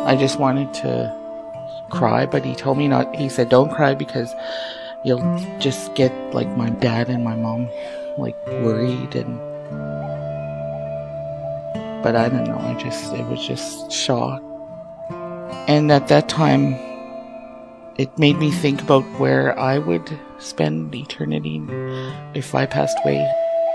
I just wanted to cry, but he told me not. He said, don't cry because you'll just get like my dad and my mom like worried. But I don't know, it was just shock. And at that time, it made me think about where I would spend eternity if I passed away.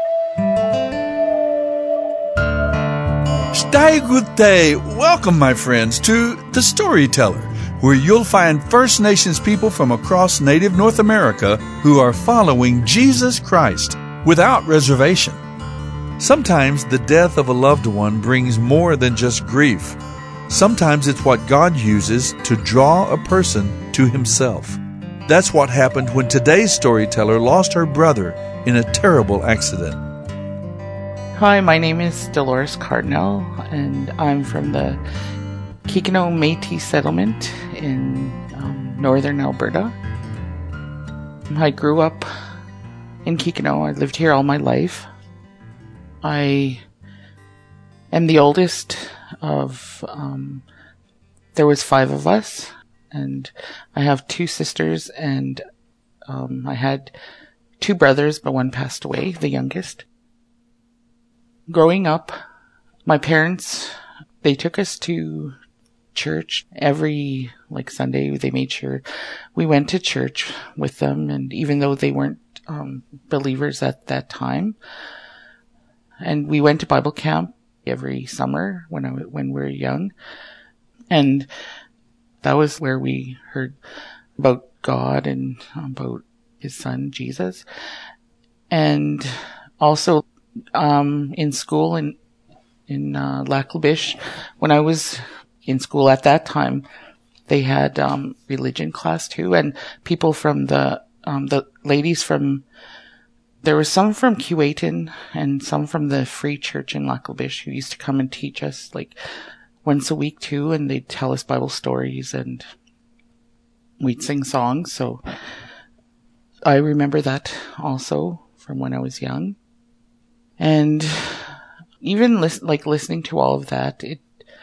Stai Gute! Welcome, my friends, to The Storyteller, where you'll find First Nations people from across Native North America who are following Jesus Christ without reservation. Sometimes the death of a loved one brings more than just grief. Sometimes it's what God uses to draw a person to Himself. That's what happened when today's storyteller lost her brother in a terrible accident. Hi, my name is Dolores Cardinal, and I'm from the Kikino Métis settlement in northern Alberta. I grew up in Kikino. I lived here all my life. I am the oldest of, there was 5 of us, and I have 2 sisters, and I had 2 brothers, but one passed away, the youngest. Growing up, my parents, they took us to church every Sunday. They made sure we went to church with them, and even though they weren't believers at that time, and we went to Bible camp every summer when we were young, and that was where we heard about God and about His Son Jesus. And also in school in Lac La Biche, when I was in school at that time, they had religion class too, and people from the ladies from, there were some from Keewatin and some from the Free Church in Lac La Biche who used to come and teach us once a week too, and they'd tell us Bible stories and we'd sing songs. So I remember that also from when I was young. And even listening to all of that, it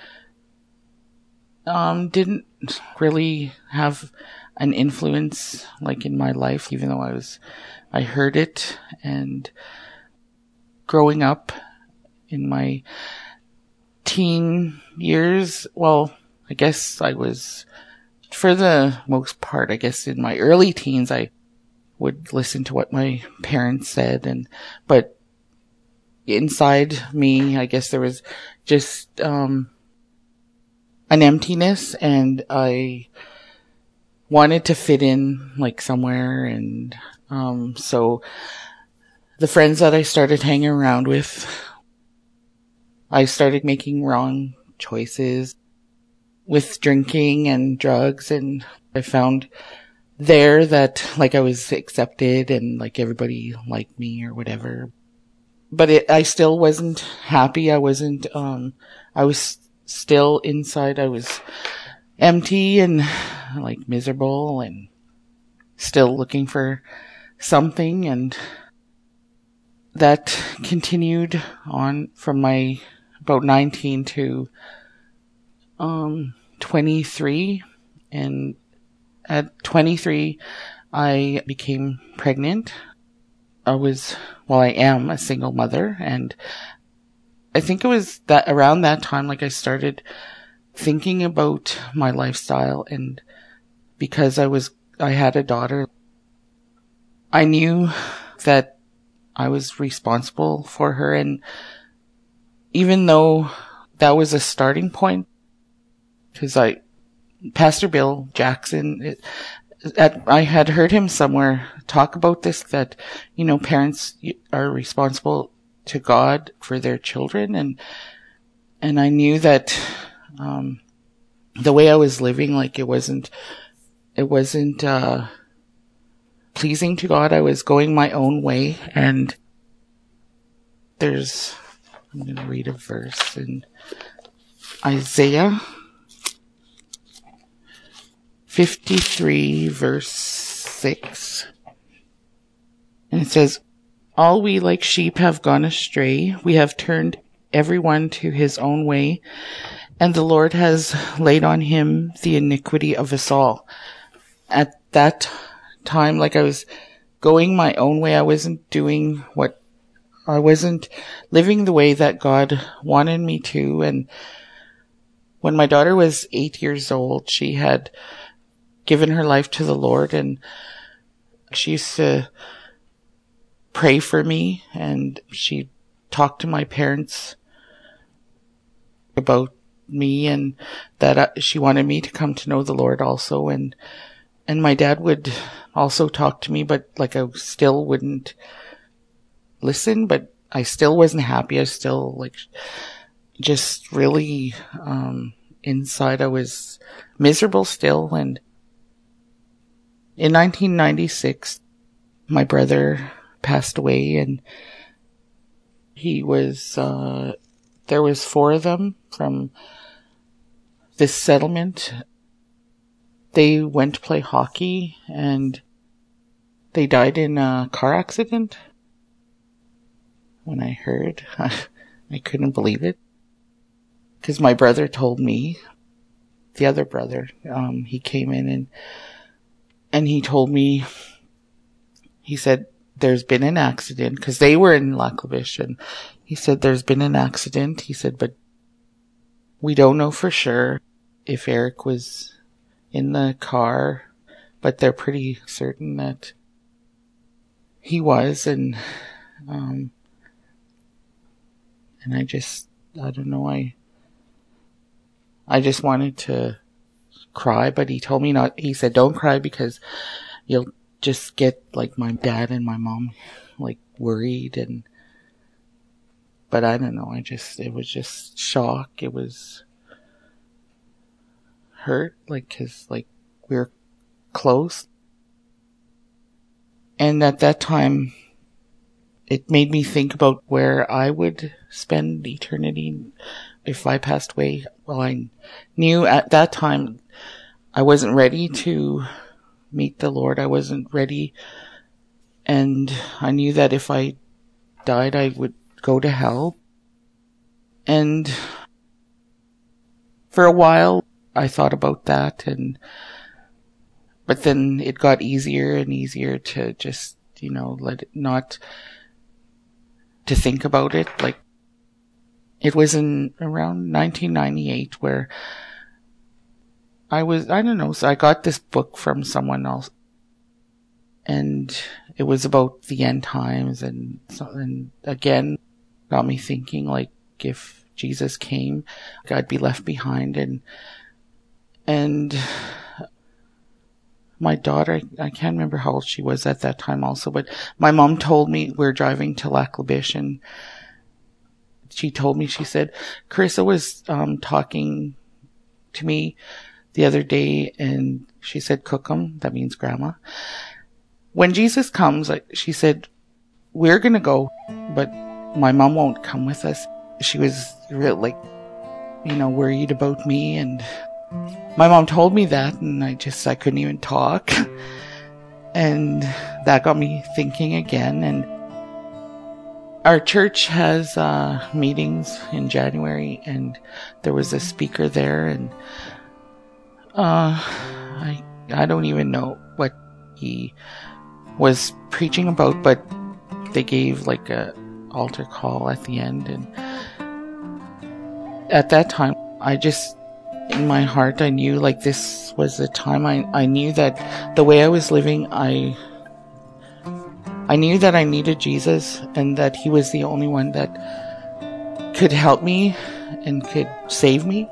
didn't really have an influence in my life, even though I heard it. And growing up in my teen years, well, I guess I was, for the most part, I guess in my early teens, I would listen to what my parents said, but inside me, I guess there was just an emptiness, and I wanted to fit in somewhere. And so the friends that I started hanging around with, I started making wrong choices with drinking and drugs, and I found there that I was accepted and everybody liked me or whatever. But I still wasn't happy. I wasn't, I was still inside. I was empty and miserable and still looking for something. And that continued on from my about 19 to 23. And at 23, I became pregnant. I am a single mother, and I think it was that around that time, I started thinking about my lifestyle, and because I had a daughter, I knew that I was responsible for her. And even though that was a starting point, because Pastor Bill Jackson, I had heard him somewhere talk about this, that, parents are responsible to God for their children. And I knew that, the way I was living, it wasn't pleasing to God. I was going my own way. And I'm going to read a verse in Isaiah 53 verse 6. And it says, "All we like sheep have gone astray. We have turned everyone to his own way. and the Lord has laid on him the iniquity of us all. At that time, like, I was going my own way. I wasn't living the way that God wanted me to. And when my daughter was 8 years old, she had given her life to the Lord, and she used to pray for me, and she talked to my parents about me, and that she wanted me to come to know the Lord also. And my dad would also talk to me, but like, I still wouldn't listen, but I still wasn't happy. I was still like, just really, inside I was miserable still. And in 1996, my brother passed away, and he was, there was 4 of them from this settlement. They went to play hockey, and they died in a car accident. When I heard, I couldn't believe it. Because my brother told me, the other brother, he came in and he told me, he said, there's been an accident, because they were in Lac La Biche, and he said, there's been an accident. He said, but we don't know for sure if Eric was in the car, but they're pretty certain that he was. And I don't know, I just wanted to cry, but he told me not. He said, don't cry, because you'll just get like my dad and my mom like worried. But I don't know, it was just shock. It was hurt, like, 'cause like, we were close. And at that time, it made me think about where I would spend eternity if I passed away. Well, I knew at that time I wasn't ready to meet the Lord. I wasn't ready. And I knew that if I died, I would go to hell. And for a while, I thought about that. But then it got easier and easier to just, let it not to think about it. Like, it was in around 1998 where I don't know, so I got this book from someone else, and it was about the end times, and again, got me thinking, like, if Jesus came, I'd be left behind, and my daughter, I can't remember how old she was at that time also, but my mom told me, we're driving to Lac La Biche, and she told me, she said, Carissa was talking to me the other day, and she said, Cookham, that means grandma. When Jesus comes, she said, we're going to go, but my mom won't come with us. She was real, like, worried about me, and my mom told me that, and I couldn't even talk. And that got me thinking again. And our church has meetings in January, and there was a speaker there, and I don't even know what he was preaching about, but they gave like a altar call at the end. And at that time, in my heart, I knew like this was the time. I knew that the way I was living, I knew that I needed Jesus, and that he was the only one that could help me and could save me.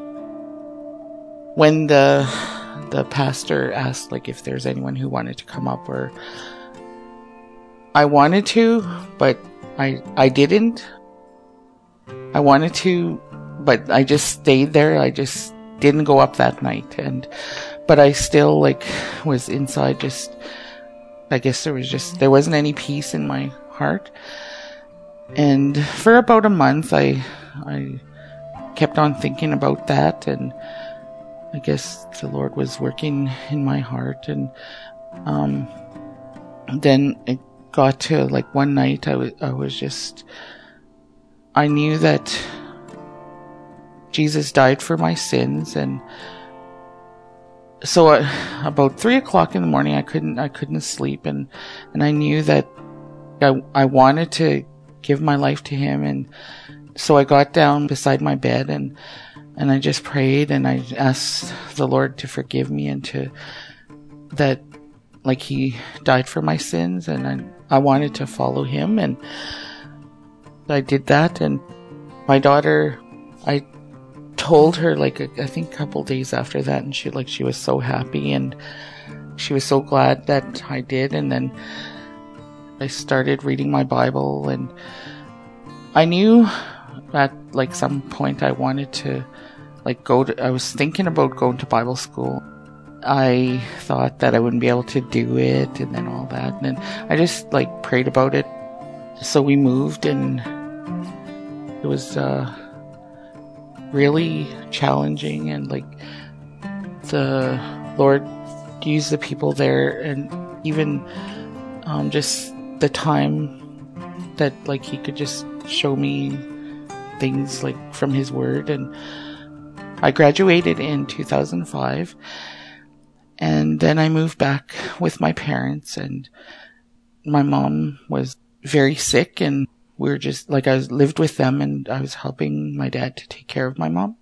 When the pastor asked like if there's anyone who wanted to come up, or I wanted to, but I didn't. I wanted to, but I just stayed there. I just didn't go up that night. But I still was inside, I guess there wasn't any peace in my heart. And for about a month, I kept on thinking about that, and I guess the Lord was working in my heart. And then it got to one night, I knew that Jesus died for my sins. And so about 3 o'clock in the morning, I couldn't sleep, and I knew that I wanted to give my life to him. And so I got down beside my bed and I just prayed, and I asked the Lord to forgive me, and that he died for my sins, and I wanted to follow him. And I did that. And my daughter, I told her I think a couple days after that, and she was so happy, and she was so glad that I did. And then I started reading my Bible, and I knew at some point I wanted to I was thinking about going to Bible school. I thought that I wouldn't be able to do it, and then all that, and then I just prayed about it. So we moved, and it was really challenging, and the Lord used the people there, and even just the time that he could just show me things from his word. And I graduated in 2005, and then I moved back with my parents, and my mom was very sick, and we were just I lived with them, and I was helping my dad to take care of my mom.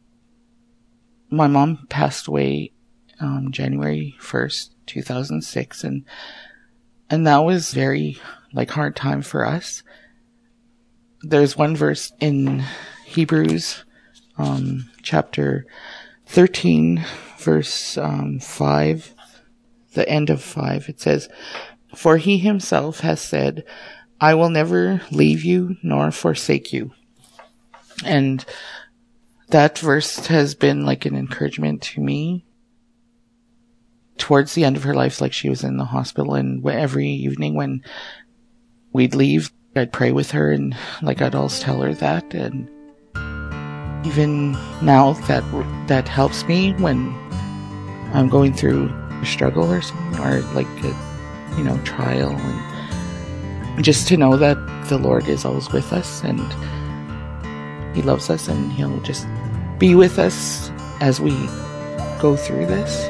My mom passed away January 1st, 2006, and that was very hard time for us. There's one verse in Hebrews chapter 13, verse 5, the end of 5. It says, "For he himself has said, I will never leave you nor forsake you." And that verse has been an encouragement to me. Towards the end of her life, she was in the hospital, and every evening when we'd leave, I'd pray with her, and I'd always tell her that. And even now, that helps me when I'm going through a struggle or something, or a trial, and just to know that the Lord is always with us, and he loves us, and he'll just be with us as we go through this.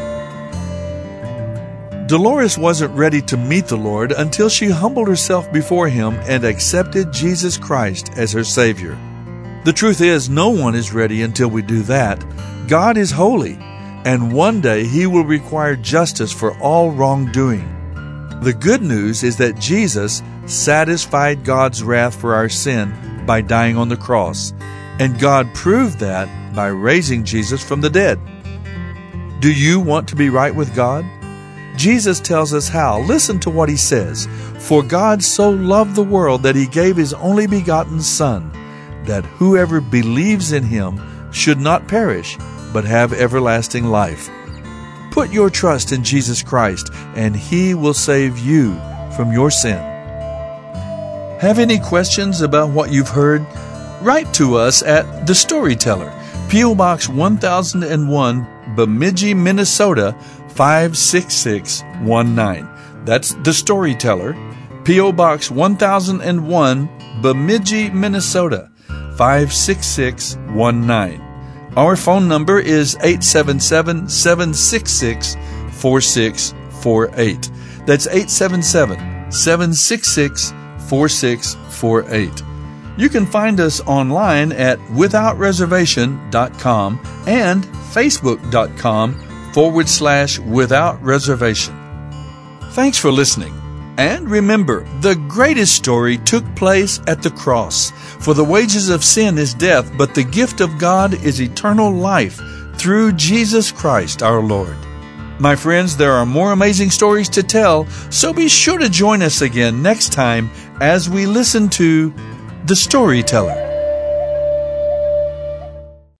Dolores wasn't ready to meet the Lord until she humbled herself before him and accepted Jesus Christ as her Savior. The truth is, no one is ready until we do that. God is holy, and one day he will require justice for all wrongdoing. The good news is that Jesus satisfied God's wrath for our sin by dying on the cross, and God proved that by raising Jesus from the dead. Do you want to be right with God? Jesus tells us how. Listen to what he says. "For God so loved the world that he gave his only begotten Son, that whoever believes in him should not perish, but have everlasting life." Put your trust in Jesus Christ, and he will save you from your sin. Have any questions about what you've heard? Write to us at The Storyteller, P.O. Box 1001, Bemidji, Minnesota, 56619. That's The Storyteller, P.O. Box 1001, Bemidji, Minnesota, 56619. Our phone number is 877-766-4648. That's 877-766-4648. You can find us online at withoutreservation.com and facebook.com/withoutreservation. Thanks for listening. And remember, the greatest story took place at the cross. For the wages of sin is death, but the gift of God is eternal life through Jesus Christ our Lord. My friends, there are more amazing stories to tell, so be sure to join us again next time as we listen to The Storyteller.